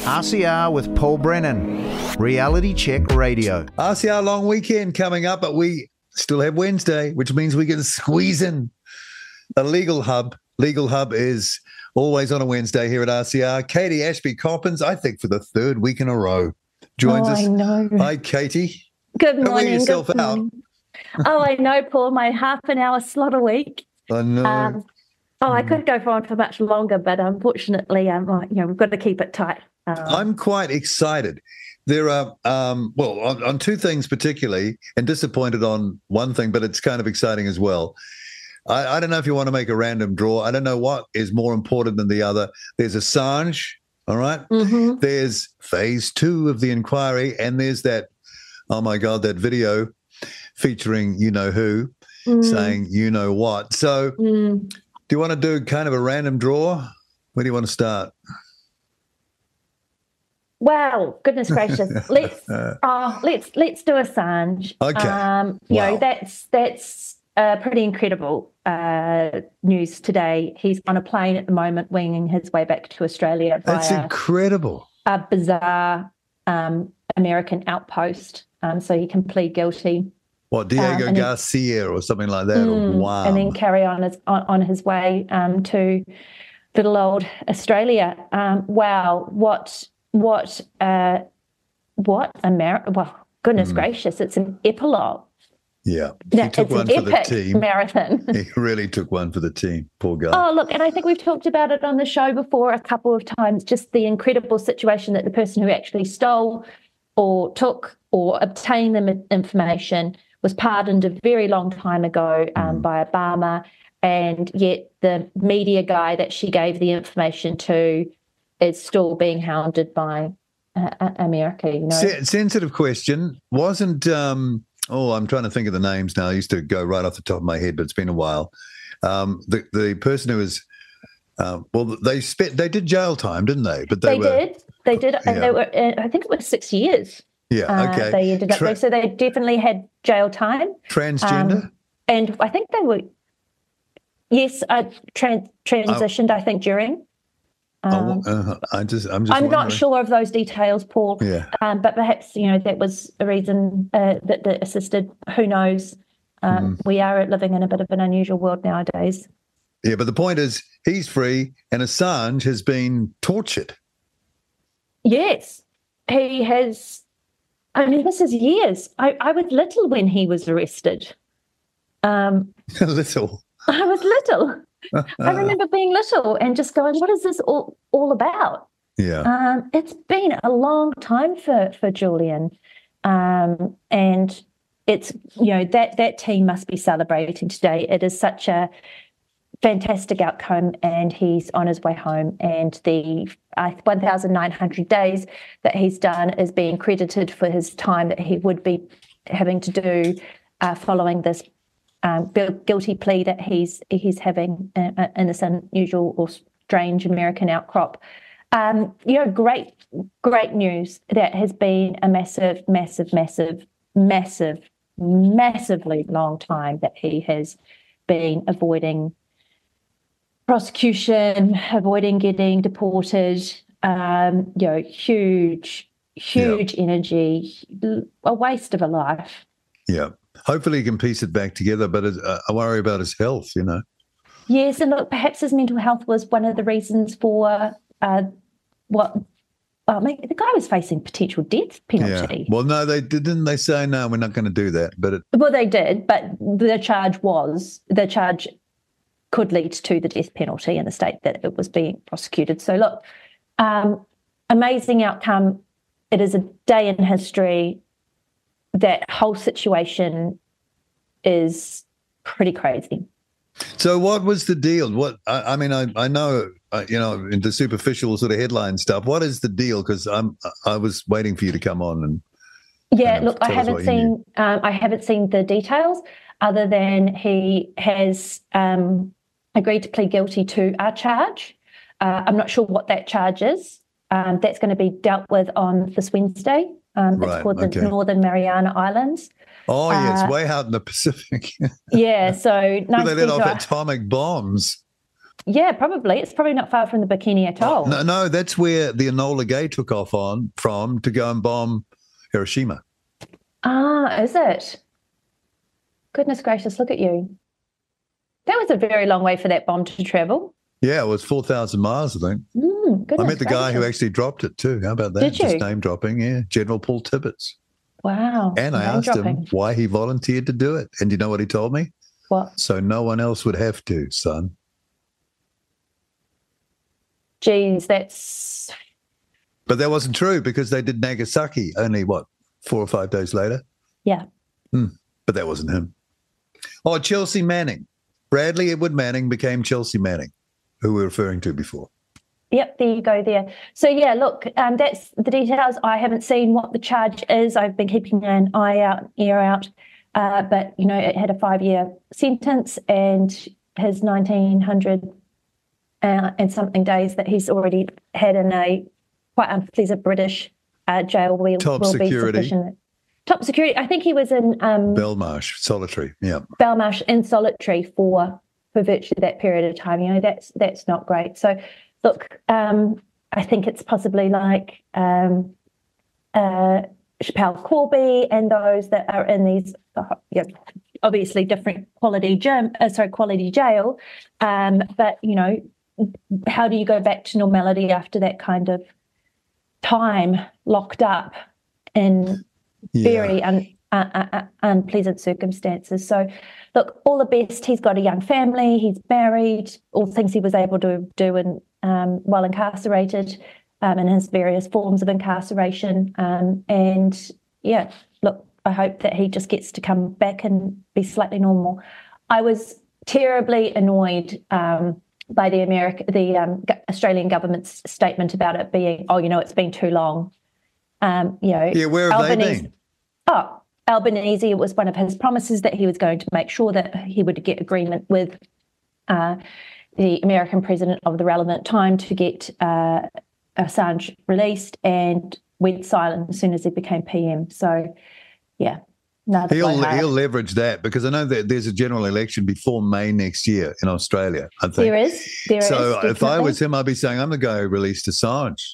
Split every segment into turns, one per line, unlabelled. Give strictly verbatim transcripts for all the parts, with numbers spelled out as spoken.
R C R with Paul Brennan, Reality Check Radio.
R C R long weekend coming up, but we still have Wednesday, which means we can squeeze in a Legal Hub. Legal Hub is always on a Wednesday here at R C R. Katie Ashby-Coppins, I think for the third week in a row, joins
oh,
us.
I know.
Hi, Katie.
Good morning.
Don't wear yourself
good
out.
morning. Oh, I know, Paul. My half an hour slot a week.
I know.
Um, oh, I could go on for much longer, but unfortunately, um, you know, we've got to keep it tight. Um,
I'm quite excited. There are, um, well, on, on two things particularly, and disappointed on one thing, but it's kind of exciting as well. I, I don't know if you want to make a random draw. I don't know what is more important than the other. There's Assange, all right?
Mm-hmm.
There's phase two of the inquiry, and there's that, oh my God, that video featuring you-know-who
mm.
saying you-know-what. So
mm.
do you want to do kind of a random draw? Where do you want to start?
Well, goodness gracious, let's oh, let's let's do Assange.
Okay.
Um, you
wow.
know, that's that's uh, pretty incredible uh, news today. He's on a plane at the moment, winging his way back to Australia.
That's
via
incredible.
A bizarre um, American outpost, um, so he can plead guilty.
What, Diego
um,
Garcia or something like that?
Mm,
wow.
And then carry on his on, on his way um, to little old Australia. Um, wow, what. What, uh, what, America, well, goodness mm. gracious, it's an epilogue.
Yeah. He
no,
took
it's
one
an
for the
epic
team.
marathon.
He really took one for the team, poor guy.
Oh, look, and I think we've talked about it on the show before a couple of times, just the incredible situation that the person who actually stole or took or obtained the information was pardoned a very long time ago um, mm. by Obama, and yet the media guy that she gave the information to is still being hounded by uh, America. You know,
S- sensitive question. Wasn't um, oh, I'm trying to think of the names now. I used to go right off the top of my head, but it's been a while. Um, the the person who was uh, well, they spent they did jail time, didn't they? But they,
they
were,
did, they did, and
yeah.
they were. Uh, I think it was six years.
Yeah. Okay.
Uh, they ended up
Tra-
there, so they definitely had jail time.
Transgender,
um, and I think they were. Yes, uh, trans- transitioned. I, I think during. Um,
oh, uh, I just, I'm just.
I'm
wondering.
not sure of those details, Paul.
Yeah.
Um, but perhaps you know that was a reason uh, that, that assisted. Who knows? Um, mm. We are living in a bit of an unusual world nowadays.
Yeah, but the point is, he's free, and Assange has been tortured.
Yes, he has. I mean, this is years. I, I was little when he was arrested. Um,
little.
I was little. I remember being little and just going, what is this all, all about?
Yeah.
Um, it's been a long time for, for Julian. Um, and it's, you know, that, that team must be celebrating today. It is such a fantastic outcome, and he's on his way home. And the uh, one thousand nine hundred days that he's done is being credited for his time that he would be having to do uh, following this Um, guilty plea that he's he's having uh, in this unusual or strange American outcrop. Um, you know, great, great news. That has been a massive, massive, massive, massive, massively long time that he has been avoiding prosecution, avoiding getting deported. Um, you know, huge, huge yeah. energy, a waste of a life.
Yeah. Hopefully he can piece it back together, but uh, I worry about his health, you know.
Yes, and look, perhaps his mental health was one of the reasons for uh, what I mean, the guy was facing potential death penalty.
Yeah. Well, no, they didn't. They say no, we're not going to do that. But it,
well, they did, but the charge was the charge could lead to the death penalty in the state that it was being prosecuted. So, look, um, amazing outcome. It is a day in history. That whole situation is pretty crazy.
So what was the deal? What I, I mean, I, I know, uh, you know, in the superficial sort of headline stuff, what is the deal? Because I'm I was waiting for you to come on and
yeah,
and
look, I haven't seen um, I haven't seen the details other than he has um, agreed to plead guilty to a charge. Uh, I'm not sure what that charge is. Um, that's going to be dealt with on this Wednesday. Um,
right,
it's called
okay.
the Northern Mariana Islands.
Oh, yes,
uh,
way out in the Pacific.
Yeah, so nice
they let off
detail.
atomic bombs.
Yeah, probably. It's probably not far from the Bikini Atoll.
Oh, no, no, that's where the Enola Gay took off on from to go and bomb Hiroshima.
Ah, is it? Goodness gracious, look at you. That was a very long way for that bomb to travel.
Yeah, it was four thousand miles, I think.
Mm,
I met the
gracious.
guy who actually dropped it too. How about that?
Did you?
Just name dropping, yeah. General Paul Tibbets.
Wow.
And I
name
asked
dropping.
him why he volunteered to do it. And you know what he told me?
What?
So no one else would have to, son.
Geez, that's...
But that wasn't true because they did Nagasaki only, what, four or five days later?
Yeah.
Hmm. But that wasn't him. Oh, Chelsea Manning. Bradley Edward Manning became Chelsea Manning, who we were referring to before.
Yep, there you go there. So, yeah, look, um, that's the details. I haven't seen what the charge is. I've been keeping an eye out, ear out. Uh, but, you know, it had a five-year sentence, and his nineteen hundred uh, and something days that he's already had in a quite unpleasant British uh, jail will,
Top
will be
security.
sufficient. Top security. I think he was in um,
Belmarsh, solitary, yeah.
Belmarsh in solitary for for virtually that period of time. You know, that's that's not great. So, look, um, I think it's possibly like um, uh, Chappelle Corby and those that are in these, uh, you know, obviously different quality gym, uh, sorry, quality jail. Um, but you know, how do you go back to normality after that kind of time locked up in
Yeah.
very un, uh, uh, uh, unpleasant circumstances? So, look, all the best. He's got a young family. He's married. All things he was able to do in, um, while incarcerated, um, in his various forms of incarceration. Um, and yeah, look, I hope that he just gets to come back and be slightly normal. I was terribly annoyed um, by the American, the um, Australian government's statement about it being, oh, you know, it's been too long. Um, you know,
Yeah, where have
Albanese,
they been?
Oh, Albanese, it was one of his promises that he was going to make sure that he would get agreement with uh, the American president of the relevant time to get uh, Assange released, and went silent as soon as he became P M. So, yeah. Another
He'll,
blow hard.
he'll leverage that because I know that there's a general election before May next year in Australia, I think.
There is. There
so
is.
if I
definitely.
was him, I'd be saying, I'm the guy who released Assange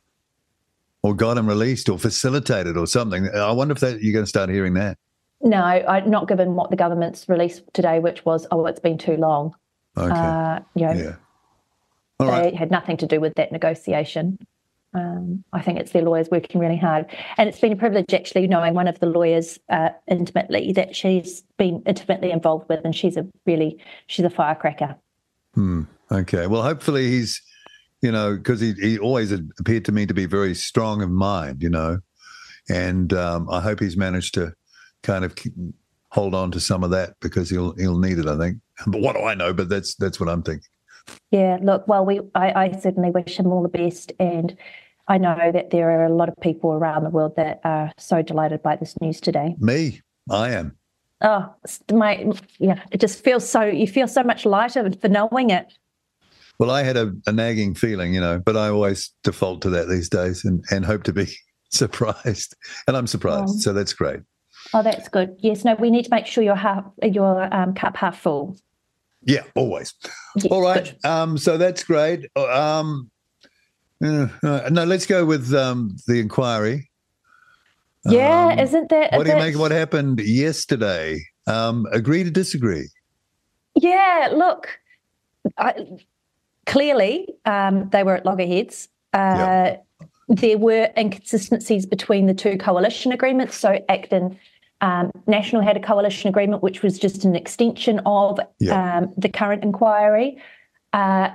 or got him released or facilitated or something. I wonder if that you're going to start hearing that.
No, I, not given what the government's released today, which was, oh, it's been too long.
Okay.
Uh, you know,
yeah. All
they
right.
had nothing to do with that negotiation. Um, I think it's their lawyers working really hard. And it's been a privilege actually knowing one of the lawyers uh, intimately that she's been intimately involved with, and she's a really, she's a firecracker.
Hmm. Okay. Well, hopefully he's, you know, because he, he always appeared to me to be very strong of mind, you know, and um, I hope he's managed to kind of keep, hold on to some of that because he'll he'll need it, I think. But what do I know? But that's that's what I'm thinking.
Yeah, look, well, we I, I certainly wish him all the best, and I know that there are a lot of people around the world that are so delighted by this news today.
Me, I am.
Oh, my, yeah, it just feels so, you feel so much lighter for knowing it.
Well, I had a, a nagging feeling, you know, but I always default to that these days and, and hope to be surprised. And I'm surprised,
Oh.
so that's great.
Oh, that's good. Yes, no, we need to make sure your half, your um, cup half full.
Yeah, always.
Yes,
All right.
good.
Um, so that's great. Um, uh, uh, no, let's go with um, the inquiry.
Yeah,
Um,
isn't that?
What do you
that-
make of what happened yesterday? Um, agree to disagree.
Yeah, look, I, clearly um, they were at loggerheads. Uh,
Yeah.
There were inconsistencies between the two coalition agreements. So Acton um, National had a coalition agreement, which was just an extension of
Yeah.
um, the current inquiry. Uh,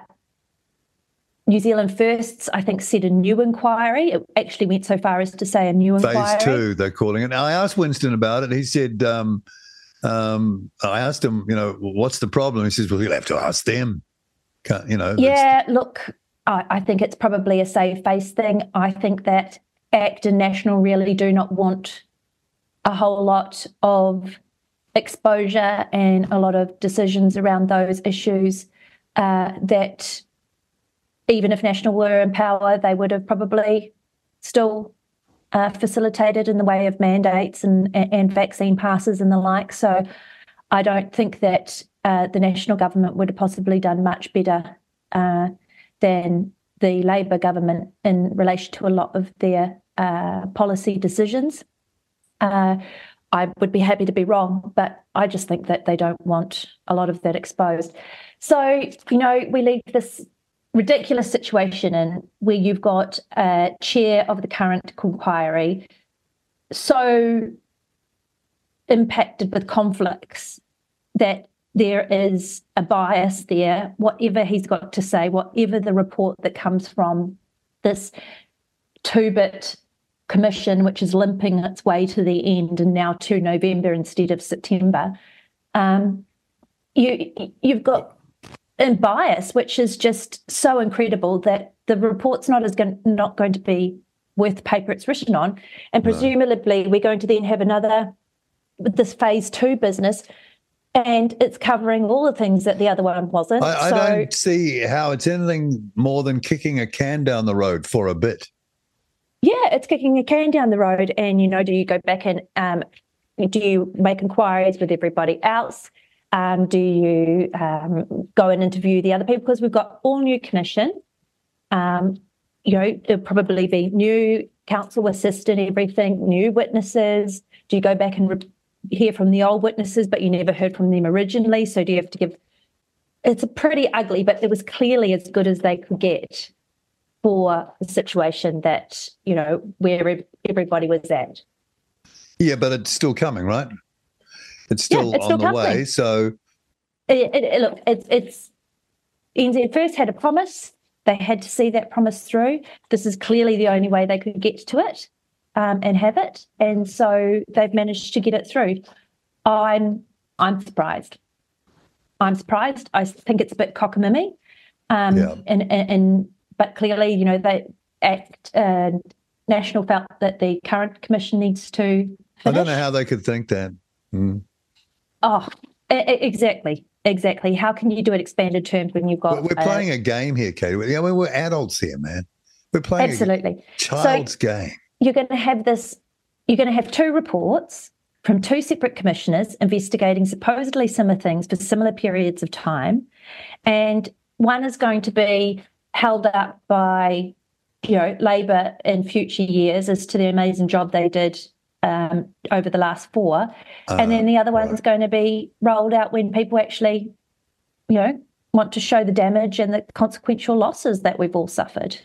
New Zealand Firsts, I think, said a new inquiry. It actually went so far as to say a new
Phase
inquiry.
two, they're calling it. Now, I asked Winston about it. He said, um, um, I asked him, you know, what's the problem? He says, well, you'll have to ask them. Can't, you know. that's-
Yeah, look, I, I think it's probably a save face thing. I think that ACT and National really do not want a whole lot of exposure and a lot of decisions around those issues uh, that even if National were in power, they would have probably still uh, facilitated in the way of mandates and, and vaccine passes and the like. So I don't think that uh, the national government would have possibly done much better uh, than the Labor government in relation to a lot of their uh, policy decisions. Uh, I would be happy to be wrong, but I just think that they don't want a lot of that exposed. So, you know, we leave this ridiculous situation in where you've got a chair of the current inquiry so impacted with conflicts that there is a bias there, whatever he's got to say, whatever the report that comes from this two-bit commission, which is limping its way to the end and now to November instead of September, um, you, you've got a bias, which is just so incredible that the report's not, as going, not going to be worth the paper it's written on. And presumably no. we're going to then have another, this phase two business, and it's covering all the things that the other one wasn't.
I, I
so,
don't see how it's anything more than kicking a can down the road for a bit.
Yeah, it's kicking a can down the road. And, you know, do you go back and um, do you make inquiries with everybody else? Um, do you um, go and interview the other people? Because we've got all new commission. Um, you know, there'll probably be new counsel assistant, everything, new witnesses. Do you go back and re- hear from the old witnesses, but you never heard from them originally? So do you have to give... It's a pretty ugly, but it was clearly as good as they could get for the situation that, you know, where everybody was at.
Yeah, but it's still coming, right? It's still
yeah, it's
on
still
the
coming.
way, so...
It, it, it, look, it's, it's... N Z first had a promise. They had to see that promise through. This is clearly the only way they could get to it um, and have it. And so they've managed to get it through. I'm I'm surprised. I'm surprised. I think it's a bit cockamamie. Um,
yeah.
and, and, and But clearly, you know, they act... Uh, National felt that the current commission needs to finish.
I don't know how they could think that. Mm.
Oh, exactly, exactly. How can you do it expanded terms when you've got...
We're playing a, a game here, Katie. You know, we're adults here, man. We're playing
absolutely.
a child's
so
game.
You're going to have this, you're going to have two reports from two separate commissioners investigating supposedly similar things for similar periods of time. And one is going to be held up by, you know, Labor in future years as to the amazing job they did Um, over the last four, uh, and then the other one's right. going to be rolled out when people actually, you know, want to show the damage and the consequential losses that we've all suffered.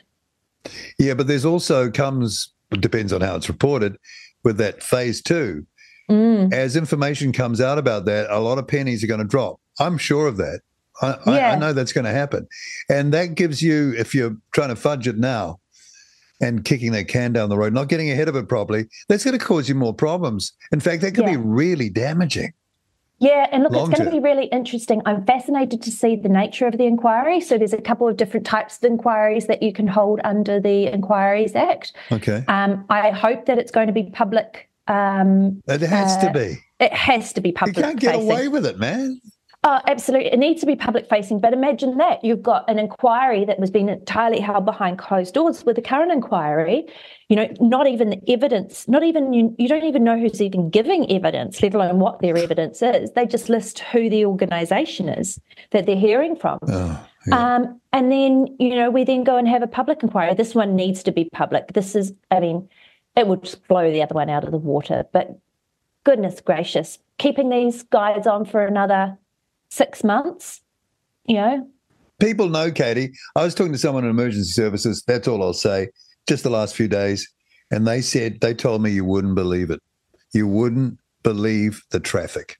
Yeah, but there's also comes, it depends on how it's reported, with that phase two. Mm. As information comes out about that, a lot of pennies are going to drop. I'm sure of that. I, yeah. I, I know that's going to happen. And that gives you, if you're trying to fudge it now, and kicking that can down the road, not getting ahead of it properly, that's going to cause you more problems. In fact, that could yeah. be really damaging.
Yeah, and look,
Long
it's going
term.
to be really interesting. I'm fascinated to see the nature of the inquiry. So there's a couple of different types of inquiries that you can hold under the Inquiries Act.
Okay.
Um, I hope that it's going to be public. Um,
it has
uh,
to be.
It has to be public.
You can't get
facing.
away with it, man.
Oh, absolutely. It needs to be public facing. But imagine that. You've got an inquiry that was being entirely held behind closed doors. With the current inquiry, you know, not even the evidence, not even, you, you don't even know who's even giving evidence, let alone what their evidence is. They just list who the organisation is that they're hearing from. Oh, yeah. um, and then, you know, we then go and have a public inquiry. This one needs to be public. This is, I mean, it would just blow the other one out of the water. But goodness gracious, keeping these guys on for another six months, you know.
People know, Katie. I was talking to someone in emergency services, that's all I'll say, just the last few days, and they said, they told me you wouldn't believe it. You wouldn't believe the traffic.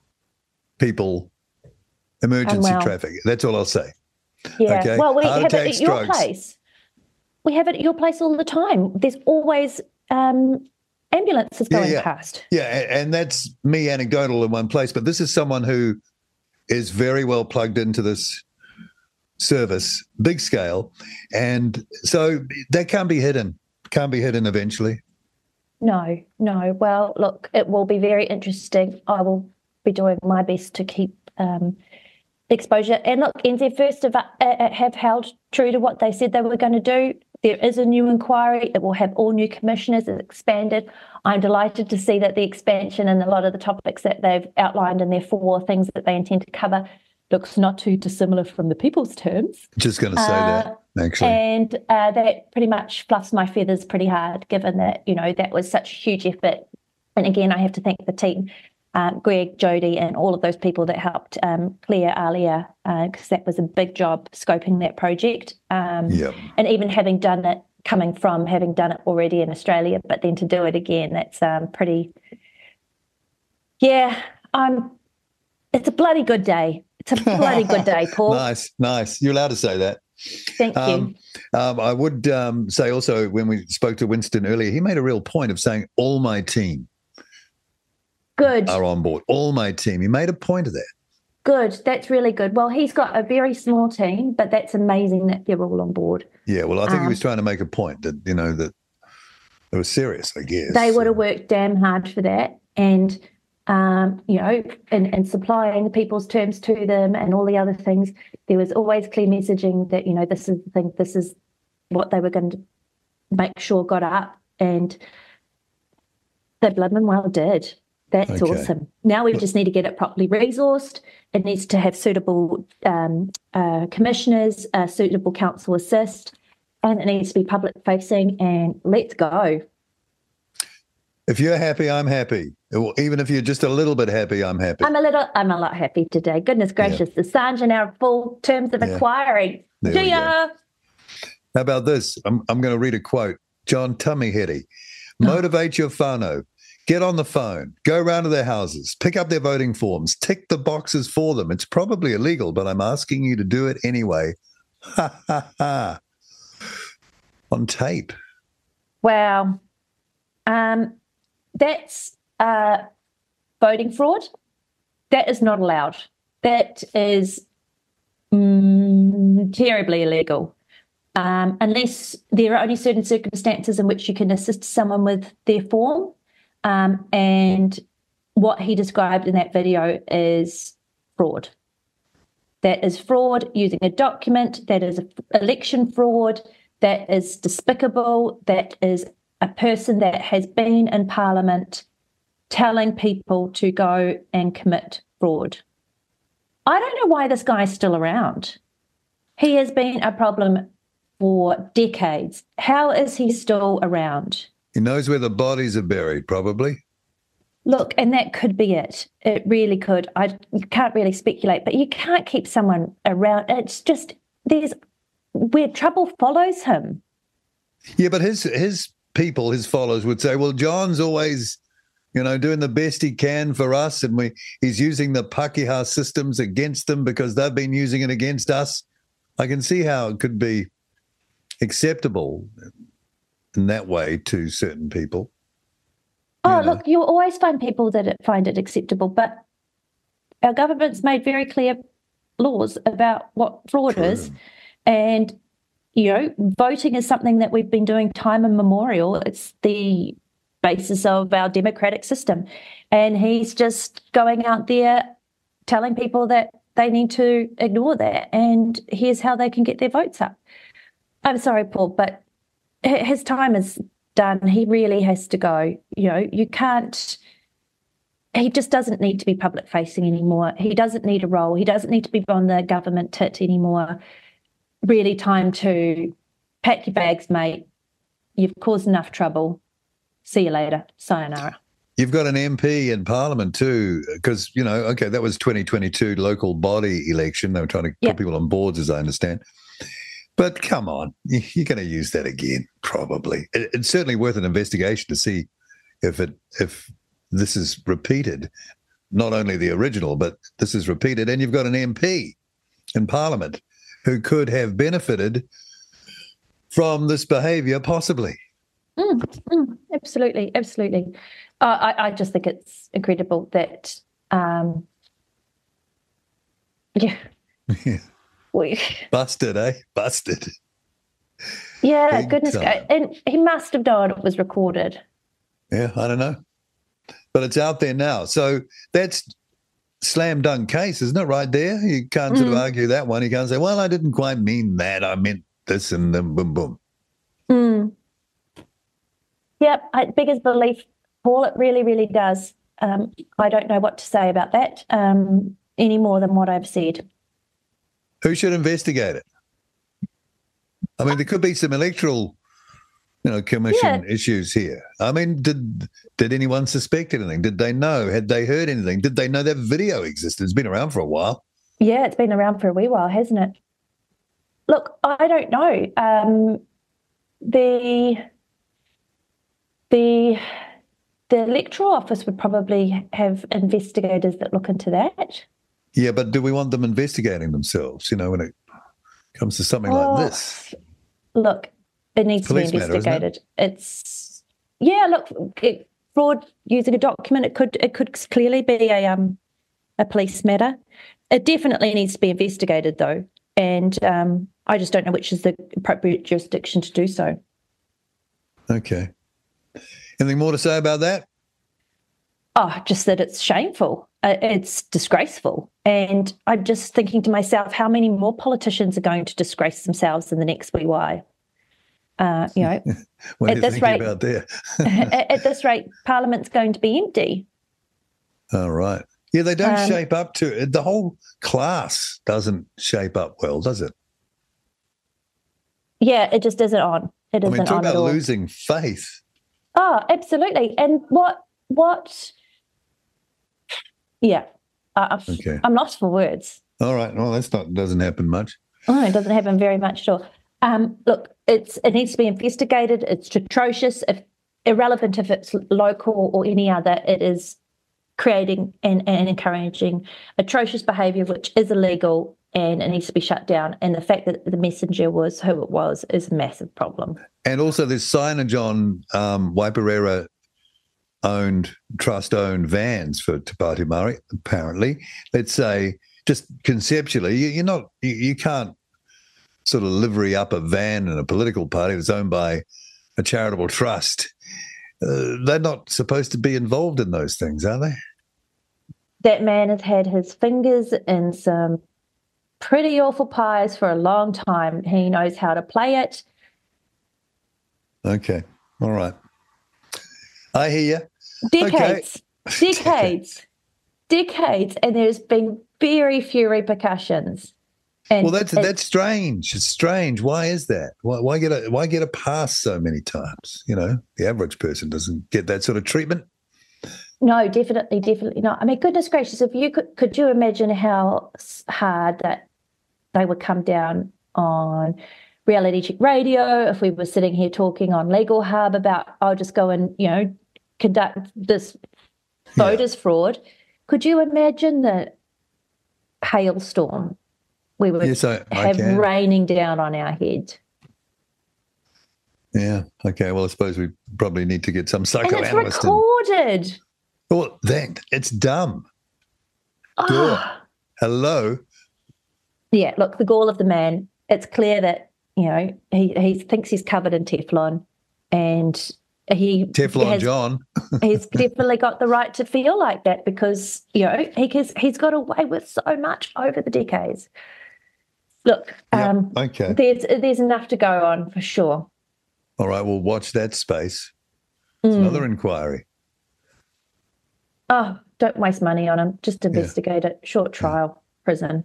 People, emergency
oh, wow.
traffic. That's all I'll say.
Yeah.
Okay?
Well, we
Heart
have
attacks,
it at your
drugs.
place. We have it at your place all the time. There's always um, ambulances going
yeah, yeah.
past.
Yeah, and that's me anecdotal in one place, but this is someone who is very well plugged into this service, big scale. And so that can't be hidden, can't be hidden eventually.
No, no. Well, look, it will be very interesting. I will be doing my best to keep um, exposure. And look, N Z First have, uh, have held true to what they said they were going to do. there is a new inquiry. It will have all new commissioners. It's expanded. I'm delighted to see that the expansion and a lot of the topics that they've outlined in their four things that they intend to cover looks not too dissimilar from the People's terms.
Just going to say
Uh,
that, actually.
And uh, that pretty much fluffs my feathers pretty hard, given that, you know, that was such a huge effort. And again, I have to thank the team, uh, Greg, Jody, and all of those people that helped um, Claire earlier, because uh, that was a big job scoping that project. Um,
Yep.
And even having done it, coming from having done it already in Australia, but then to do it again, that's um, pretty, yeah, um, it's a bloody good day. It's a bloody good day, Paul.
Nice, nice. You're allowed to say that.
Thank
Um,
you.
um, I would um, say also, when we spoke to Winston earlier, he made a real point of saying, all my team
Good.
are on board. All my team. He made a point of that.
Good. That's really good. Well, he's got a very small team, but that's amazing that they're all on board.
Yeah, well, I think he
Um,
was trying to make a point that, you know, that it was serious, I guess.
They would have worked damn hard for that. And, um, you know, and, and supplying the people's terms to them and all the other things, there was always clear messaging that, you know, this is the thing, this is what they were going to make sure got up. And they blooming well did. That's
Okay.
awesome. Now we just need to get it properly resourced. It needs to have suitable um, uh, commissioners, uh, suitable council assist, and it needs to be public facing. And let's go.
If you're happy, I'm happy. Well, even if you're just a little bit happy, I'm happy.
I'm a little, I'm a lot happy today. Goodness gracious, the Assange are now full terms of
Yeah.
inquiry.
There we
See ya.
How about this? I'm, I'm going to read a quote. John Tumiheri. Motivate your whānau. Get on the phone. Go around to their houses. Pick up their voting forms. Tick the boxes for them. It's probably illegal, but I'm asking you to do it anyway. Ha, ha, ha. On tape.
Wow. Um, that's uh, voting fraud. That is not allowed. That is mm, terribly illegal. Um, unless there are only certain circumstances in which you can assist someone with their form. Um, and what he described in that video is fraud. That is fraud using a document. That is a election fraud. That is despicable. That is a person that has been in Parliament telling people to go and commit fraud. I don't know why this guy's still around. He has been a problem for decades. How is he still around?
He knows where the bodies are buried, probably.
Look, and that could be it. It really could. I you can't really speculate, but you can't keep someone around. It's just there's where trouble follows him.
Yeah, but his his people, his followers would say, well, John's always, you know, doing the best he can for us, and we he's using the Pākehā systems against them because they've been using it against us. I can see how it could be acceptable in that way to certain people.
Oh,
You know.
look, you'll always find people that find it acceptable, but our government's made very clear laws about what fraud
True.
is. And, you know, voting is something that we've been doing time immemorial. It's the basis of our democratic system. And he's just going out there telling people that they need to ignore that. And here's how they can get their votes up. I'm sorry, Paul, but h- his time is done. He really has to go. You know, you can't, he just doesn't need to be public facing anymore. He doesn't need a role. He doesn't need to be on the government tit anymore. Really time to pack your bags, mate. You've caused enough trouble. See you later. Sayonara.
You've got an M P in Parliament too, because, you know, okay, that was twenty twenty-two local body election. They were trying to put
Yep.
people on boards, as I understand. But come on, you- you're going to use that again, probably. It- It's certainly worth an investigation to see if it if this is repeated, not only the original, but this is repeated. And you've got an M P in Parliament who could have benefited from this behaviour, possibly.
Mm, mm, absolutely, absolutely. Uh, I, I just think it's incredible that, um, yeah,
Yeah.
we,
Busted, eh? Busted.
yeah,
Big
goodness,
time.
and he must have known it was recorded.
Yeah, I don't know. But it's out there now. So that's slam dunk case, isn't it, right there? You can't sort of
Mhm.
argue that one. You can't say, well, I didn't quite mean that. I meant this, and then boom, boom.
Yep, I, biggest belief, Paul. It really, really does. Um, I don't know what to say about that um, any more than what I've said.
Who should investigate it? I mean, there could be some electoral, you know, commission
Yeah.
issues here. I mean, did did anyone suspect anything? Did they know? Had they heard anything? Did they know that video existed? It's been around for a while.
Yeah, it's been around for a wee while, hasn't it? Look, I don't know. Um, the the the electoral office would probably have investigators that look into that.
Yeah, but do we want them investigating themselves, you know, when it comes to something
Oh,
like this?
Look, it needs
Police
to be
matter, isn't it?
investigated. It's yeah. Look, it, fraud using a document. It could it could clearly be a um a police matter. It definitely needs to be investigated, though, and um, I just don't know which is the appropriate jurisdiction to do so.
Okay. Anything more to say about that?
Oh, just that it's shameful. Uh, it's disgraceful. And I'm just thinking to myself, how many more politicians are going to disgrace themselves in the next wee while? Uh, you know,
What are
at
you
this
thinking
rate,
about there?
at, at this rate, Parliament's going to be empty.
All right. Yeah, they don't
Um,
shape up to it. The whole class doesn't shape up well, does it?
Yeah, it just isn't on. It
I
isn't
mean, talk
on at
about
all.
losing faith.
Oh, absolutely. And what, what, yeah, uh,
Okay.
I'm lost for words.
All right. Well, that's not doesn't happen much.
Oh, it doesn't happen very much at all. Um, look, it's it needs to be investigated. It's atrocious. If irrelevant if it's local or any other, it is creating and, and encouraging atrocious behaviour, which is illegal, and it needs to be shut down. And the fact that the messenger was who it was is a massive problem.
And also, there's signage on um, Waiparera owned, trust owned vans for Te Pāti Māori, apparently. Let's say, just conceptually, you, you're not, you, you can't sort of livery up a van in a political party that's owned by a charitable trust. Uh, they're not supposed to be involved in those things, are they?
That man has had his fingers in some pretty awful pies for a long time. He knows how to play it.
Okay. All right. I hear you.
Decades, decades, decades, and there's been very few repercussions. And
Well, that's
it-
that's strange. It's strange. Why is that? Why, why get a why get a pass so many times? You know, the average person doesn't get that sort of treatment.
no, definitely, definitely not. I mean, goodness gracious, if you could, could you imagine how s- hard that they would come down on reality check radio if we were sitting here talking on Legal Hub about, I'll just go and, you know, conduct this voters fraud. Could you imagine the hailstorm we would
Yes, I, I
have
can.
raining down on our head?
Yeah. Okay. Well, I suppose we probably need to get some
And it's
psychoanalyst. in.
recorded.
Well, that it's dumb.
Oh.
Hello.
Yeah, look, the gall of the man. It's clear that, you know, he, he thinks he's covered in Teflon, and he
Teflon
has,
John.
he's definitely got the right to feel like that because, you know, he has, he's got away with so much over the decades. Look,
Yep,
um,
okay.
there's there's enough to go on for sure.
All right. Well, watch that space. It's
Mm.
another inquiry.
Oh, don't waste money on him. Just investigate it. Short trial, prison.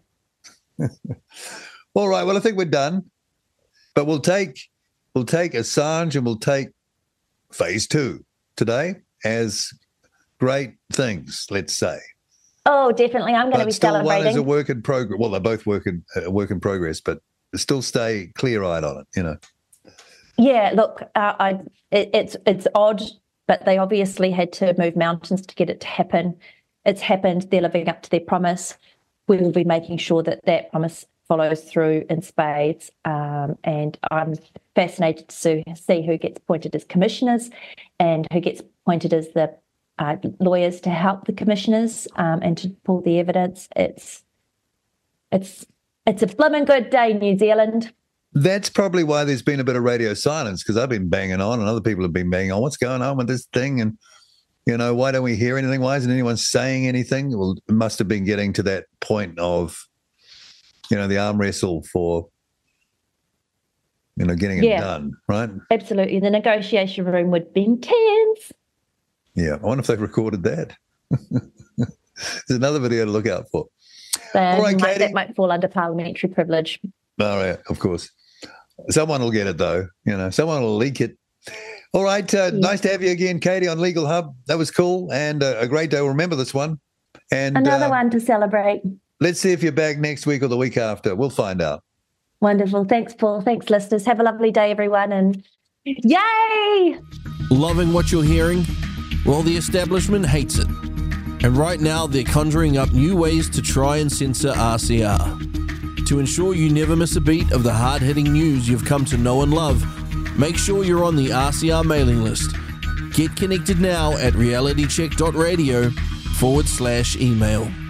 All right. Well, I think we're done. But we'll take we'll take Assange and we'll take phase two today as great things, let's say.
Oh, definitely. I'm going to
But
be
still, one is
celebrating.
a work in progress. Well, they both work in uh, work in progress, but still stay clear-eyed on it. You know.
Yeah, look, uh, I it, it's it's odd, but they obviously had to move mountains to get it to happen. It's happened. They're living up to their promise. We will be making sure that that promise follows through in spades. Um, and I'm fascinated to see, see who gets appointed as commissioners and who gets appointed as the uh, lawyers to help the commissioners um, and to pull the evidence. It's it's it's a blooming good day, New Zealand.
That's probably why there's been a bit of radio silence, because I've been banging on and other people have been banging on. What's going on with this thing? And, you know, why don't we hear anything? Why isn't anyone saying anything? Well, it must have been getting to that point of, you know, the arm wrestle for you know, getting it
Yeah.
done, right?
Absolutely. The negotiation room would be intense.
Yeah. I wonder if they've recorded that. There's another video to look out for.
So
All right,
might,
Katie.
that might fall under parliamentary privilege.
All right, of course. Someone will get it, though. You know, someone will leak it. All right. Uh,
Yeah.
Nice to have you again, Katie, on Legal Hub. That was cool and uh, a great day. We'll remember this one. And
Another
uh,
one to celebrate.
let's see if you're back next week or the week after. We'll find out.
Wonderful. Thanks, Paul. Thanks, listeners. Have a lovely day, everyone. And yay!
Loving what you're hearing? Well, the establishment hates it. And right now, they're conjuring up new ways to try and censor R C R. To ensure you never miss a beat of the hard-hitting news you've come to know and love, make sure you're on the R C R mailing list. Get connected now at realitycheck.radio forward slash email.